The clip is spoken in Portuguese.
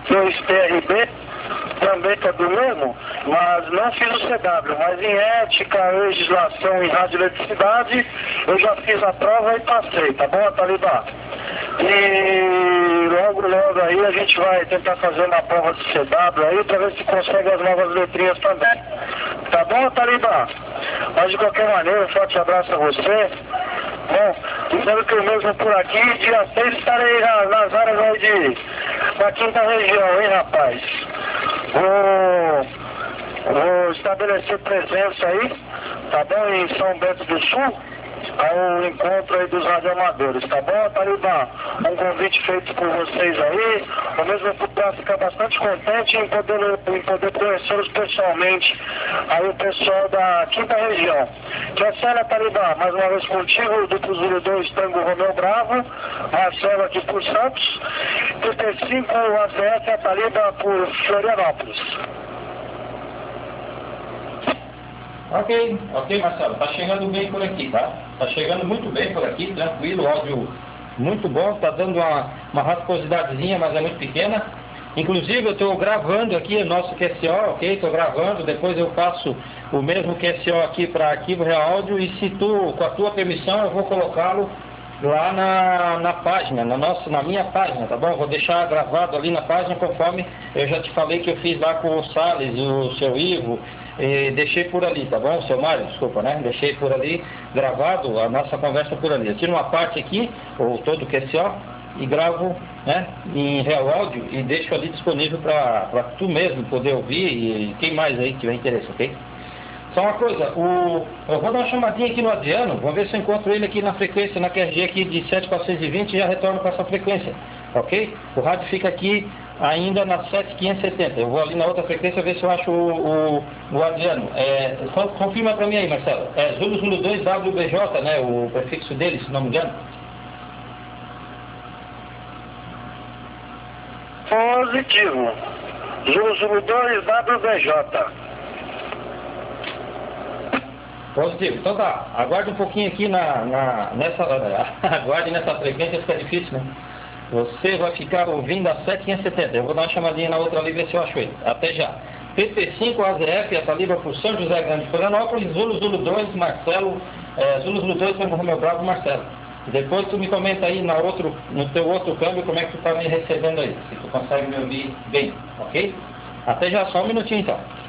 2TRB, também está do mesmo, mas não fiz o CW, mas em ética, legislação e radioeletricidade, eu já fiz a prova e passei, tá bom, Talibã? E logo aí a gente vai tentar fazer uma prova de CW aí para ver se consegue as novas letrinhas também. Tá bom, Talibã? Mas de qualquer maneira, um forte abraço a você. Bom, dizendo que eu mesmo por aqui, dia 6 estarei nas áreas aí da quinta região, hein, rapaz? Vou estabelecer presença aí, tá bom, em São Bento do Sul, ao encontro aí dos radioamadores, tá bom, Talibã? Um convite feito por vocês aí, eu mesmo para ficar bastante contente em poder conhecê-los pessoalmente, aí o pessoal da quinta região. Que é Célia, Talibã, mais uma vez contigo, duplo Zulu 2, Tango Romeu Bravo, Marcelo aqui por Santos, TT5, ACF, a Talibã por Florianópolis. Ok, Marcelo, tá chegando bem por aqui, tá? Tá chegando muito bem por aqui, tranquilo, áudio muito bom, tá dando uma rasposidadezinha, mas é muito pequena. Inclusive eu estou gravando aqui o nosso QSO, ok? Estou gravando, depois eu passo o mesmo QSO aqui para arquivo real áudio e se tu, com a tua permissão, eu vou colocá-lo lá na página, na minha página, tá bom? Vou deixar gravado ali na página conforme eu já te falei que eu fiz lá com o Salles, o seu Ivo, deixei por ali, tá bom? O seu Mário, desculpa, né? Deixei por ali, gravado a nossa conversa por ali. Eu tiro uma parte aqui, ou todo o QSO, e gravo, né, em real áudio e deixo ali disponível para tu mesmo poder ouvir e quem mais aí tiver interesse, ok? Só uma coisa, eu vou dar uma chamadinha aqui no Adriano, vou ver se eu encontro ele aqui na frequência, na QRG aqui de 7.420 e já retorno com essa frequência, ok? O rádio fica aqui ainda na 7.570, eu vou ali na outra frequência ver se eu acho o Adriano. Confirma para mim aí, Marcelo, é Zulu Zulu 2 WBJ, né, o prefixo dele, se não me engano. Positivo. Zulu 2 WBJ. Positivo. Então tá, aguarde um pouquinho aqui aguarde nessa frequência, fica difícil, né? Você vai ficar ouvindo a 7.570. Eu vou dar uma chamadinha na outra ali, ver se eu acho ele. Até já. PT5 AZF, a Talibã por São José Grande, Florianópolis, Zulu Zulu 2, Marcelo, Zulu Zulu 2, Tango Romeu Bravo, Marcelo. Depois tu me comenta aí no teu outro câmbio como é que tu tá me recebendo aí, se tu consegue me ouvir bem, ok? Até já, só um minutinho então.